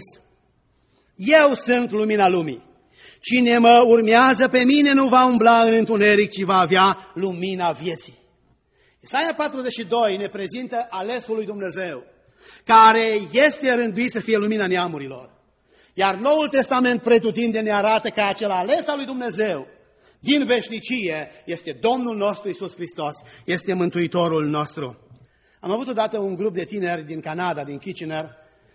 eu sunt lumina lumii. Cine mă urmează pe mine nu va umbla în întuneric, ci va avea lumina vieții. Isaia 42 ne prezintă alesul lui Dumnezeu, care este rânduit să fie lumina neamurilor. Iar Noul Testament pretutinde ne arată că acel ales al lui Dumnezeu din veșnicie este Domnul nostru Iisus Hristos, este Mântuitorul nostru. Am avut odată un grup de tineri din Canada, din Kitchener,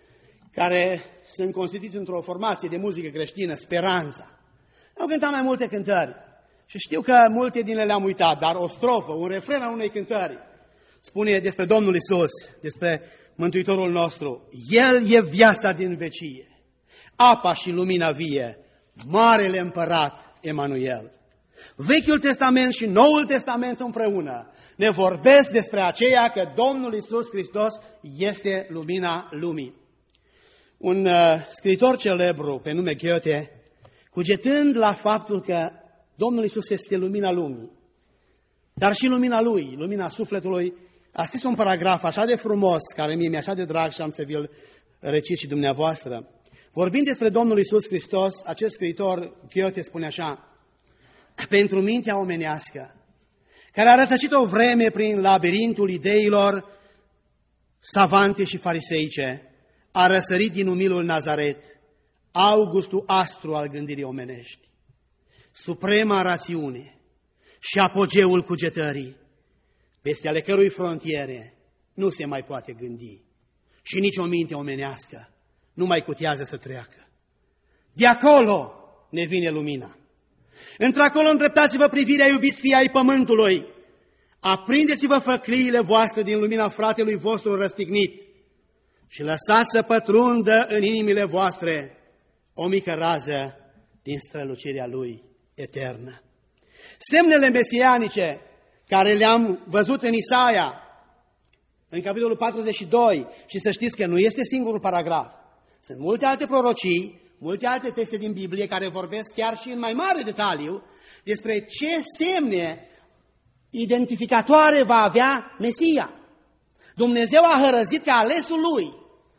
care sunt constituiți într-o formație de muzică creștină, Speranța. Au cântat mai multe cântări și știu că multe din ele le-am uitat, dar o strofă, un refren al unei cântări spune despre Domnul Iisus, despre Mântuitorul nostru. El e viața din vecie, apa și lumina vie, Marele Împărat Emanuel. Vechiul Testament și Noul Testament împreună ne vorbesc despre aceea că Domnul Iisus Hristos este lumina lumii. Un scriitor celebru pe nume Goethe, cugetând la faptul că Domnul Iisus este lumina lumii, dar și lumina Lui, lumina sufletului, a scris un paragraf așa de frumos, care mie mi-e așa de drag și am să vi-l recit și dumneavoastră. Vorbind despre Domnul Iisus Hristos, acest scriitor Goethe spune așa, pentru mintea omenească, care a rătăcit o vreme prin labirintul ideilor savante și fariseice, a răsărit din umilul Nazaret, Augustul astru al gândirii omenești, suprema rațiune și apogeul cugetării, peste ale cărui frontiere nu se mai poate gândi și nici o minte omenească nu mai cutează să treacă. De acolo ne vine lumina. Într-acolo îndreptați-vă privirea, iubiți fii ai pământului, aprindeți-vă făcliile voastre din lumina fratelui vostru răstignit și lăsați să pătrundă în inimile voastre o mică rază din strălucirea Lui eternă. Semnele mesianice care le-am văzut în Isaia, în capitolul 42, și să știți că nu este singurul paragraf. Sunt multe alte prorocii, multe alte texte din Biblie care vorbesc chiar și în mai mare detaliu despre ce semne identificatoare va avea Mesia. Dumnezeu a hărăzit ca alesul Lui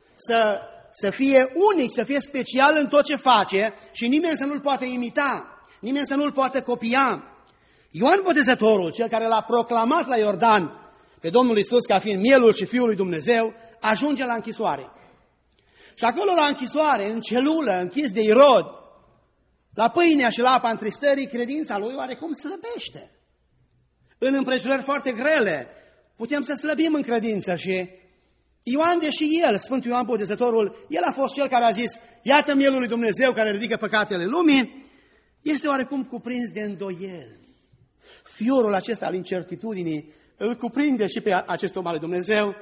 să fie unic, să fie special în tot ce face și nimeni să nu-L poată imita, nimeni să nu-L poată copia. Ioan Botezătorul, cel care l-a proclamat la Iordan pe Domnul Iisus ca fiind mielul și Fiul lui Dumnezeu, ajunge la închisoare. Și acolo la închisoare, în celulă, închis de Irod, la pâinea și la apa întristării, credința lui oarecum slăbește. În împrejurări foarte grele, putem să slăbim în credință și Ioan, deși el, Sfântul Ioan Botezătorul, el a fost cel care a zis, iată mielul lui Dumnezeu care ridică păcatele lumii, este oarecum cuprins de îndoieli. Fiorul acesta al incertitudinii îl cuprinde și pe acest om al lui Dumnezeu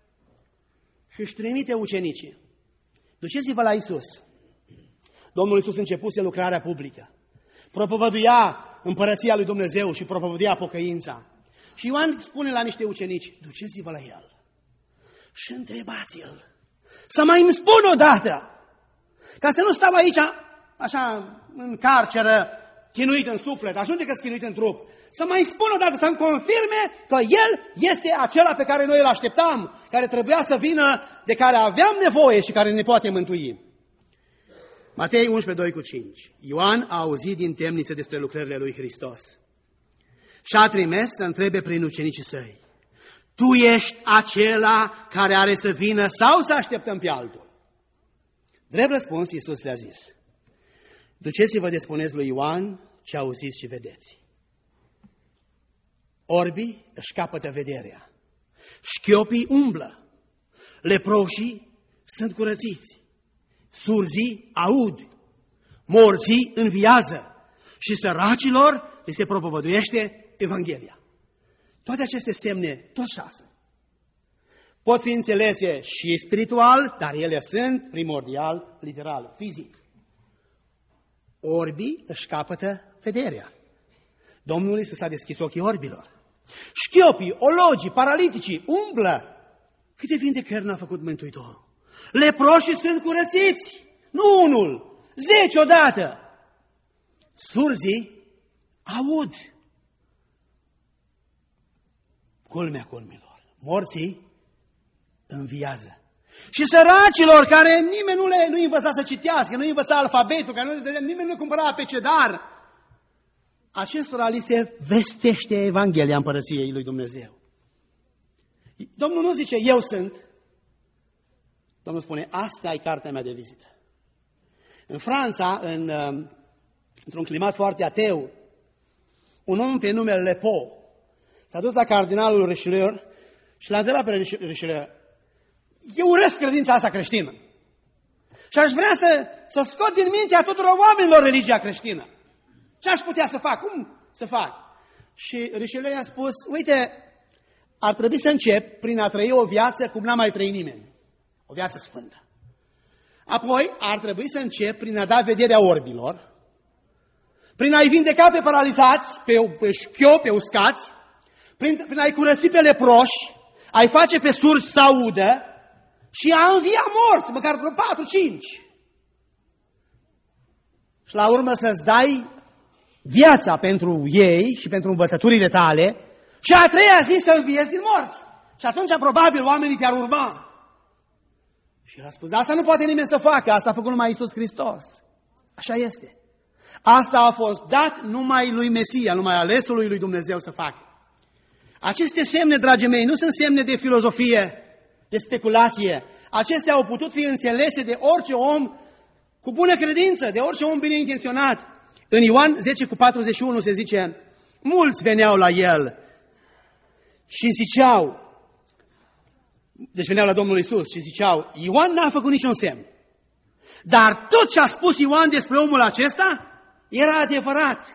și își trimite ucenicii. Duceți-vă la Iisus. Domnul Iisus începuse lucrarea publică. Propovăduia împărăția lui Dumnezeu și propovăduia pocăința. Și Ioan spune la niște ucenici, duceți-vă la el și întrebați-l să mai îmi spună odată, ca să nu stau aici așa în carceră, chinuit în suflet, ajunge că-s chinuit în trup, să mai spun odată, să-mi confirme că el este acela pe care noi îl așteptam, care trebuia să vină, de care aveam nevoie și care ne poate mântui. Matei 11:2-5. Ioan a auzit din temniță despre lucrările lui Hristos și a trimis să întrebe prin ucenicii săi, tu ești acela care are să vină sau să așteptăm pe altul? Drept răspuns, Iisus le-a zis, duceți-vă de spuneți lui Ioan ce auziți și vedeți. Orbii își capătă vederea, șchiopii umblă, leproșii sunt curățiți, surzii aud, morții înviază și săracilor li se propovăduiește Evanghelia. Toate aceste semne, tot 6, pot fi înțelese și spiritual, dar ele sunt primordial, literal, fizic. Orbii își capătă vederea. Domnul Iisus a deschis ochii orbilor. Șchiopii, ologii, paraliticii umblă. Câte vindecări n-a făcut Mântuitorul? Leproșii sunt curățiți, nu unul, 10 odată. Surzii aud. Culmea culmilor. Morții înviază. Și săracilor care nimeni nu învăța să citească, nu învăța alfabetul, nimeni nu cumpăra abecedar, acestora li se vestește Evanghelia Împărăției lui Dumnezeu. Domnul nu zice, eu sunt. Domnul spune, asta e cartea mea de vizită. În Franța, într-un climat foarte ateu, un om pe numele Lepo s-a dus la cardinalul Richelieu și l-a întrebat pe Richelieu, eu urăsc credința asta creștină și aș vrea să scot din mintea tuturor oamenilor religia creștină. Ce aș putea să fac? Cum să fac? Și Richelieu i-a spus, uite, ar trebui să încep prin a trăi o viață cum n-a mai trăit nimeni. O viață sfântă. Apoi ar trebui să încep prin a da vederea orbilor, prin a-i vindeca pe paralizați, pe șchio, pe uscați, prin a-i curăți pe leproși, a-i face pe surzi să audă și a învia morți, măcar 4-5. Și la urmă să-ți dai viața pentru ei și pentru învățăturile tale și a treia zi să înviezi din morți. Și atunci probabil oamenii te-ar urma. Și el a spus, asta nu poate nimeni să facă, asta a făcut numai Iisus Hristos. Așa este. Asta a fost dat numai lui Mesia, numai alesului lui Dumnezeu să facă. Aceste semne, dragii mei, nu sunt semne de filozofie, de speculație. Acestea au putut fi înțelese de orice om cu bună credință, de orice om bine intenționat. În Ioan 10:41 se zice, mulți veneau la el și ziceau, deci veneau la Domnul Iisus și ziceau, Ioan n-a făcut niciun semn. Dar tot ce a spus Ioan despre omul acesta era adevărat.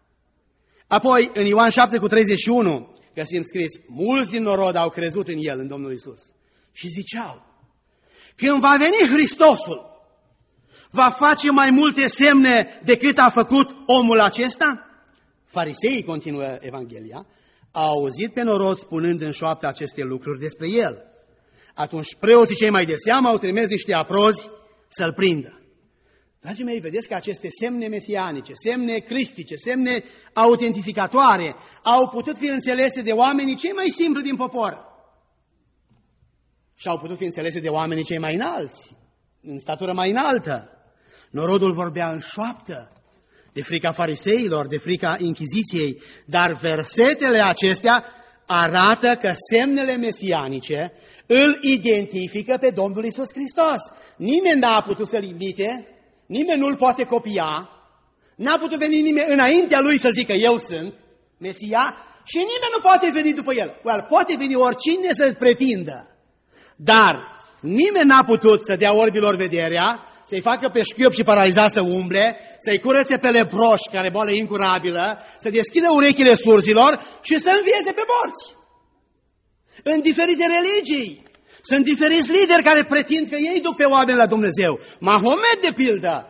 Apoi, în Ioan 7:31, găsim scris, mulți din norod au crezut în el, în Domnul Iisus. Și ziceau, când va veni Hristosul, va face mai multe semne decât a făcut omul acesta? Fariseii, continuă Evanghelia, au auzit pe norod spunând în șoaptă aceste lucruri despre el. Atunci preoții cei mai de seamă au trimis niște aprozi să-l prindă. Dragii mei, vedeți că aceste semne mesianice, semne cristice, semne autentificatoare au putut fi înțelese de oamenii cei mai simpli din popor. Și au putut fi înțelese de oamenii cei mai înalți, în statură mai înaltă. Norodul vorbea în șoaptă, de frica fariseilor, de frica Inchiziției, dar versetele acestea arată că semnele mesianice îl identifică pe Domnul Iisus Hristos. Nimeni n-a putut să-l imite, nimeni nu-l poate copia, n-a putut veni nimeni înaintea lui să zică eu sunt Mesia și nimeni nu poate veni după el. Poate veni oricine să-ți pretindă, dar nimeni n-a putut să dea orbilor vederea, să-i facă pe șchiop și paralizat să umble, să-i curățe pe leproși care boală incurabilă, să deschidă urechile surzilor și să învieze pe morți. În diferite religii sunt diferiți lideri care pretind că ei duc pe oameni la Dumnezeu. Mahomed, de pildă,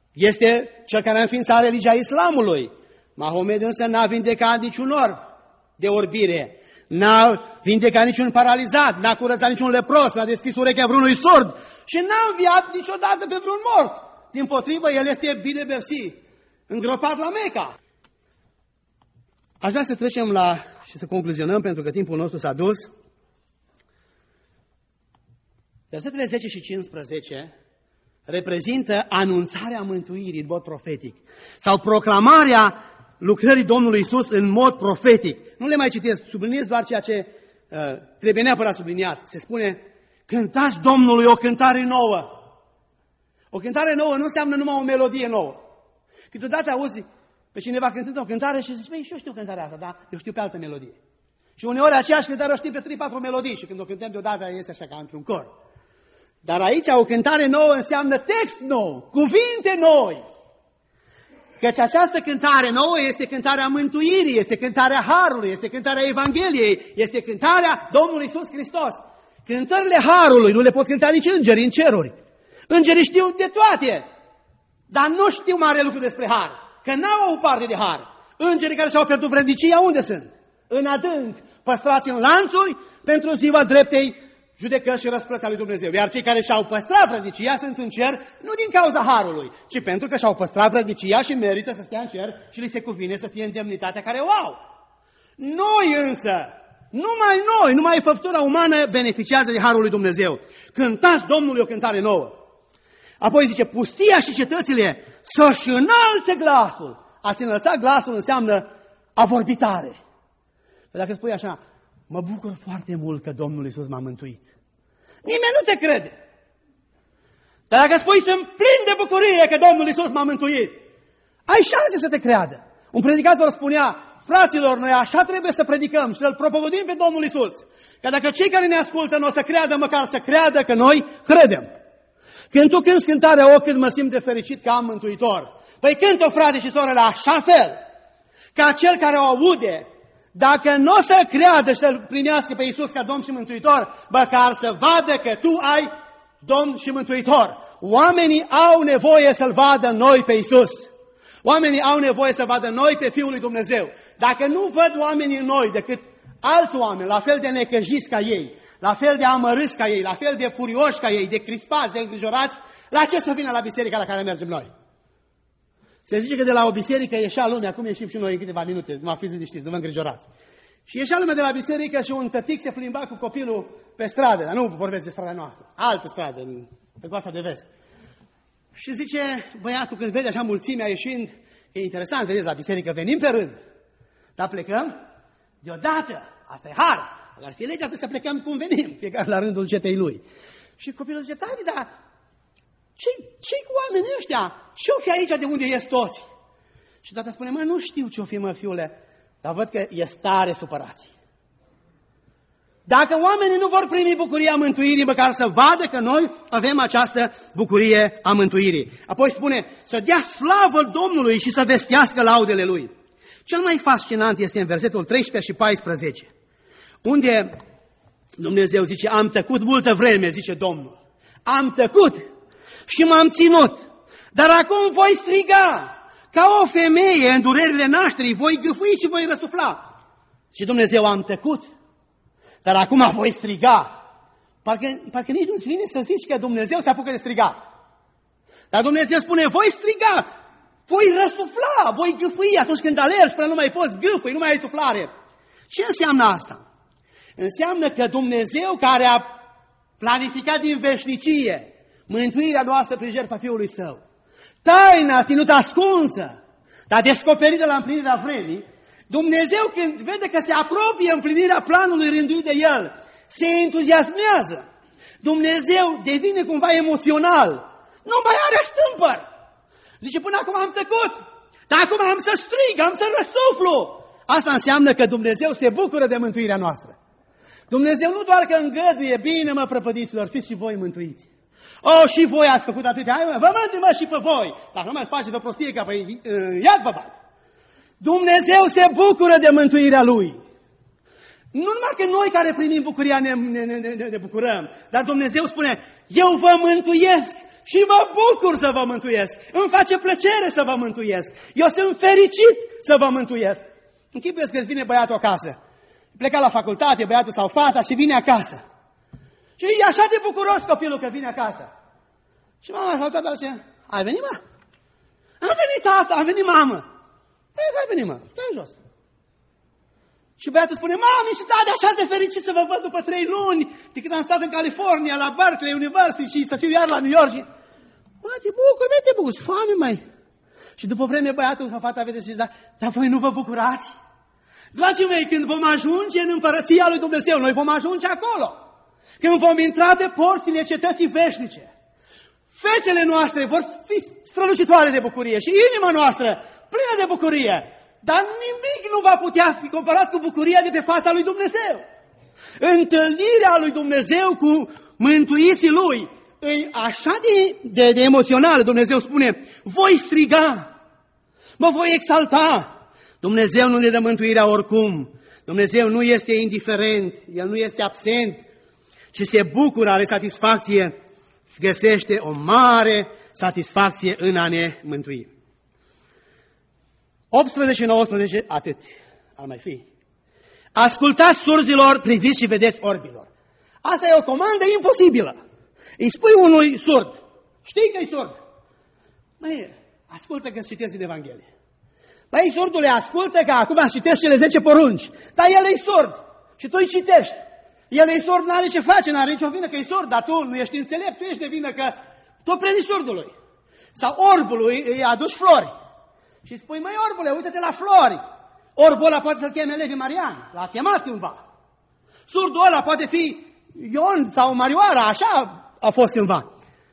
este cel care a înființat religia islamului. Mahomed însă n-a vindecat niciun orb. de orbire, n-a vindecat niciun paralizat, n-a curățat niciun lepros, n-a deschis urechea vreunui surd și n-a înviat niciodată pe vreun mort. Dimpotrivă, el este bine mersi, îngropat la Meca. Aș vrea să trecem și să concluzionăm, pentru că timpul nostru s-a dus. Versetele 10 și 15 reprezintă anunțarea mântuirii în mod profetic sau proclamarea lucrării Domnului Iisus în mod profetic. Nu le mai citesc, subliniez doar ceea ce trebuie neapărat subliniat. Se spune, cântați Domnului o cântare nouă. O cântare nouă nu înseamnă numai o melodie nouă. Câteodată auzi pe cineva cântând o cântare și zici, și eu știu cântarea asta, dar eu știu pe altă melodie. Și uneori aceeași cântare o știm pe 3-4 melodii și când o cântăm deodată iese așa ca într-un cor. Dar aici o cântare nouă înseamnă text nou, cuvinte noi. Căci această cântare nouă este cântarea mântuirii, este cântarea Harului, este cântarea Evangheliei, este cântarea Domnului Iisus Hristos. Cântările Harului nu le pot cânta nici îngerii în ceruri. Îngerii știu de toate, dar nu știu mare lucru despre Har, că n-au o parte de Har. Îngerii care și-au pierdut vrednicia, unde sunt? În adânc, păstrați în lanțuri pentru ziua dreptei judecăți și răsplăți a lui Dumnezeu. Iar cei care și-au păstrat vrednicia sunt în cer, nu din cauza Harului, ci pentru că și-au păstrat vrednicia și merită să stea în cer și li se cuvine să fie indemnitatea care o au. Noi însă, numai făptura umană beneficiază de Harul lui Dumnezeu. Cântați Domnului o cântare nouă. Apoi zice, pustia și cetățile să-și înalțe glasul. A-ți înălța glasul înseamnă a vorbi tare. Dacă spui așa, mă bucur foarte mult că Domnul Iisus m-a mântuit. Nimeni nu te crede. Dar dacă spui, sunt plin de bucurie că Domnul Iisus m-a mântuit, ai șanse să te creadă. Un predicator spunea, fraților, noi așa trebuie să predicăm și să-L propovăduim pe Domnul Iisus. Că dacă cei care ne ascultă nu o să creadă, măcar să creadă că noi credem. Când tu cânti cântarea, o, cât mă simt de fericit că am Mântuitor. Păi cânt-o, frate și soră, la așa fel, ca cel care o aude, dacă nu o să creadă și să-L primească pe Iisus ca Domn și Mântuitor, măcar să vadă că tu ai Domn și Mântuitor. Oamenii au nevoie să-L vadă noi pe Iisus. Oamenii au nevoie să vadă noi pe Fiul lui Dumnezeu. Dacă nu văd oamenii în noi decât alți oameni, la fel de necăjiți ca ei, la fel de amărâți ca ei, la fel de furioși ca ei, de crispați, de îngrijorați, la ce să vină la biserica la care mergem noi? Se zice că de la o biserică ieșea lumea, acum ieșim și noi în câteva minute, nu fiți liniștiți, nu vă îngrijorați. Și ieșea lumea de la biserică și un tătic se plimba cu copilul pe stradă, dar nu vorbesc de strada noastră, altă stradă, pe Coasta de Vest. Și zice băiatul, când vede așa mulțimea ieșind, e interesant, vedeți, la biserică venim pe rând, dar plecăm deodată, asta e har. Dacă ar fi legea, trebuie să plecăm cum venim, fiecare la rândul cetei lui. Și copilul zice, tati, dar ce-i cu oamenii ăștia? Ce-o fi aici de unde ies toți? Și tata spune, mă, nu știu ce-o fi, mă, fiule, dar văd că e tare supărați. Dacă oamenii nu vor primi bucuria mântuirii, măcar să vadă că noi avem această bucurie a mântuirii. Apoi spune, să dea slavă Domnului și să vestească laudele Lui. Cel mai fascinant este în versetul 13 și 14, unde Dumnezeu zice, am tăcut multă vreme, zice Domnul. Am tăcut și m-am ținut, dar acum voi striga ca o femeie în durerile nașterii, voi gâfâi și voi răsufla. Și Dumnezeu, am tăcut, dar acum voi striga. Parcă nici nu-ți vine să zici că Dumnezeu se apucă de strigat. Dar Dumnezeu spune, voi striga, voi răsufla, voi gâfâi atunci când alergi până nu mai poți gâfâi, nu mai ai suflare. Ce înseamnă asta? Înseamnă că Dumnezeu, care a planificat din veșnicie mântuirea noastră prin jertfa Fiului Său, taina ținută ascunsă, dar descoperită la împlinirea vremii, Dumnezeu, când vede că se apropie împlinirea planului rânduit de El, se entuziasmează. Dumnezeu devine cumva emoțional. Nu mai are stâmpăr. Zice, până acum am tăcut, dar acum am să strig, am să răsuflu. Asta înseamnă că Dumnezeu se bucură de mântuirea noastră. Dumnezeu nu doar că îngăduie, bine mă prăpădiților, fiți și voi mântuiți. Și voi ați făcut atâtea, hai mă, vă mântuim și pe voi. Dar nu mai faceți o prostie ca pe iad vă bag. Dumnezeu se bucură de mântuirea Lui. Nu numai că noi care primim bucuria ne bucurăm, dar Dumnezeu spune, eu vă mântuiesc și mă bucur să vă mântuiesc. Îmi face plăcere să vă mântuiesc. Eu sunt fericit să vă mântuiesc. Închipuiesc că îți vine băiatul acasă Pleca la facultate, băiatul sau fata și vine acasă. Și e așa de bucuros copilul că vine acasă. Și mama sau tata zice, ai venit, mă? Am venit, tata, am venit, mamă. Păi, ai venit, mă, stai jos. Și băiatul spune, mami și tata, așa de fericit să vă văd după 3 luni, de când am stat în California, la Berkeley University și să fiu iar la New York. Și, mă, te bucuri, foame, mai. Și după vreme băiatul sau fata vede și zice, dar voi nu vă bucurați? Dragii mei, când vom ajunge în împărăția lui Dumnezeu, noi vom ajunge acolo. Când vom intra pe porțile cetății veșnice, fetele noastre vor fi strălucitoare de bucurie și inima noastră plină de bucurie. Dar nimic nu va putea fi comparat cu bucuria de pe fața lui Dumnezeu. Întâlnirea lui Dumnezeu cu mântuiții lui e așa de emoțională. Dumnezeu spune, voi striga, mă voi exalta. Dumnezeu nu ne dă mântuirea oricum. Dumnezeu nu este indiferent, El nu este absent, ci se bucură, are satisfacție, găsește o mare satisfacție în a ne mântui. 18 și 19, atât ar mai fi. Ascultați surzilor, priviți și vedeți orbilor. Asta e o comandă imposibilă. Îi spui unui surd, știi că e surd. Măi, ascultă că citesc din Evanghelie. Băi, surdule, ascultă că acum citești cele 10 porunci, dar el e surd și tu îi citești. El e surd, n-are ce face, n-are nicio vină că e surd, dar tu nu ești înțelept, tu ești de vină că tu prezi surdului. Sau orbului îi aduci flori. Și spui, măi, orbule, uite-te la flori. Orbul ăla poate să-l cheme Levi Marian, l-a chemat cândva. Surdul ăla poate fi Ion sau Marioara, așa a fost cândva.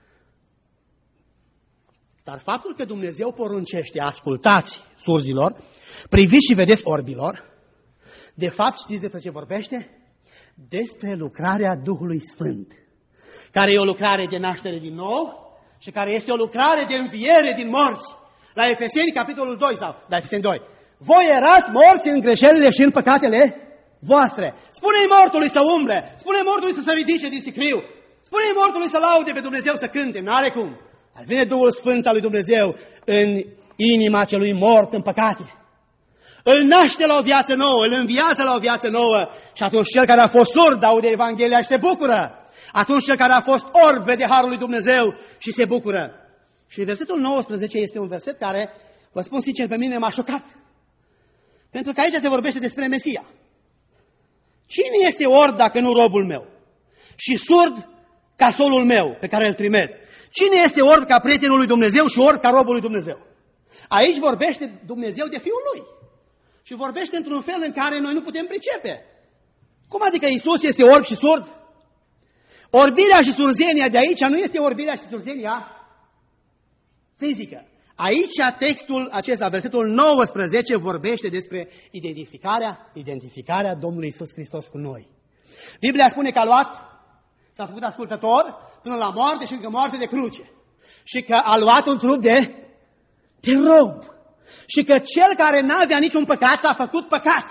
Dar faptul că Dumnezeu poruncește, ascultați surzilor, priviți și vedeți orbilor, de fapt știți despre ce vorbește? Despre lucrarea Duhului Sfânt, care e o lucrare de naștere din nou și care este o lucrare de înviere din morți. La Efeseni, capitolul 2, sau la Efeseni 2. Voi erați morți în greșelile și în păcatele voastre. Spune-i mortului să umble, spune-i mortului să se ridice din sicriu, spune-i mortului să laude pe Dumnezeu, să cânte, n-are cum. Dar vine Duhul Sfânt al lui Dumnezeu în inima celui mort în păcate. Îl naște la o viață nouă, îl înviază la o viață nouă și atunci cel care a fost surd aude Evanghelia și se bucură. Atunci cel care a fost orb vede harul lui Dumnezeu și se bucură. Și versetul 19 este un verset care, vă spun sincer, pe mine m-a șocat. Pentru că aici se vorbește despre Mesia. Cine este orb dacă nu robul meu? Și surd ca solul meu pe care îl trimit. Cine este orb ca prietenul lui Dumnezeu și orb ca robul lui Dumnezeu? Aici vorbește Dumnezeu de Fiul Lui. Și vorbește într-un fel în care noi nu putem pricepe. Cum adică Iisus este orb și surd? Orbirea și surzenia de aici nu este orbirea și surzenia fizică. Aici textul acesta, versetul 19, vorbește despre identificarea Domnului Iisus Hristos cu noi. Biblia spune că s-a făcut ascultător până la moarte și încă moarte de cruce. Și că a luat un trup de rob. Și că cel care n-avea niciun păcat s-a făcut păcat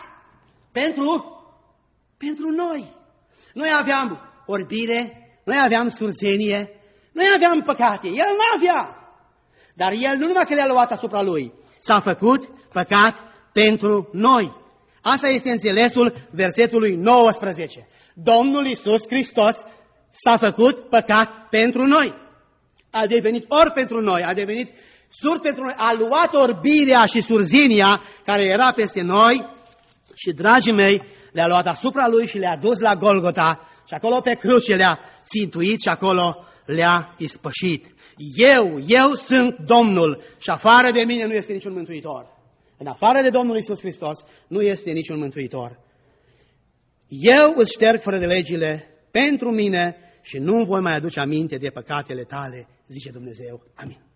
pentru noi. Noi aveam orbire, noi aveam surzenie, noi aveam păcate. El n-avea. Dar el nu numai că le-a luat asupra lui, s-a făcut păcat pentru noi. Asta este înțelesul versetului 19. Domnul Iisus Hristos s-a făcut păcat pentru noi. A devenit orb pentru noi, a devenit surd pentru noi, a luat orbirea și surzenia care era peste noi și, dragii mei, le-a luat asupra lui și le-a dus la Golgota și acolo pe cruce le-a țintuit și acolo le-a ispășit. Eu sunt Domnul și afară de mine nu este niciun mântuitor. În afară de Domnul Iisus Hristos nu este niciun mântuitor. Eu îți șterg fără de legile pentru mine și nu voi mai aduce aminte de păcatele tale, zice Dumnezeu. Amin.